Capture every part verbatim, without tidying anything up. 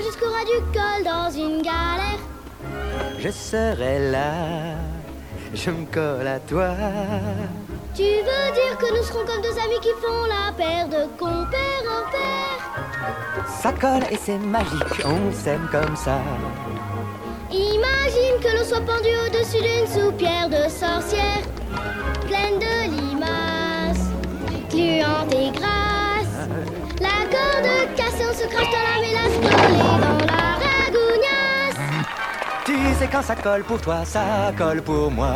jusqu'au ras du col dans une galère. Je serai là, je me colle à toi. Tu veux dire que nous serons comme deux amis qui font la paire de compère en père? Ça colle et c'est magique, on s'aime comme ça. Imagine que l'on soit pendu au-dessus d'une soupière de sorcière, pleine de limaces, gluante et grasse. La corde cassée, on se crache dans la mélasse, collée dans la ragougnasse. Tu sais quand ça colle pour toi, ça colle pour moi.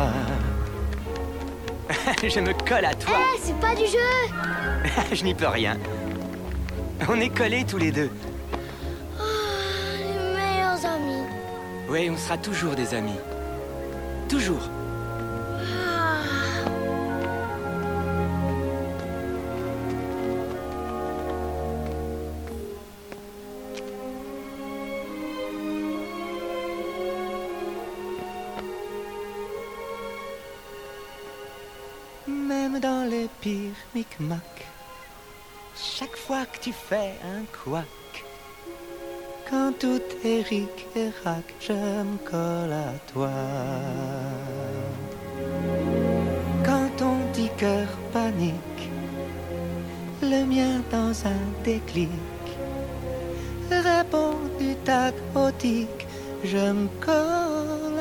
Je me colle à toi. Eh, c'est pas du jeu. Je n'y peux rien. On est collés tous les deux. Oh, les meilleurs amis. Oui, on sera toujours des amis. Toujours. Ah. Même dans les pires micmacs, chaque fois que tu fais un couac, quand tout est ric et rac, je me colle à toi. Quand ton petit cœur panique, le mien dans un déclic répond du tac au tic, je me colle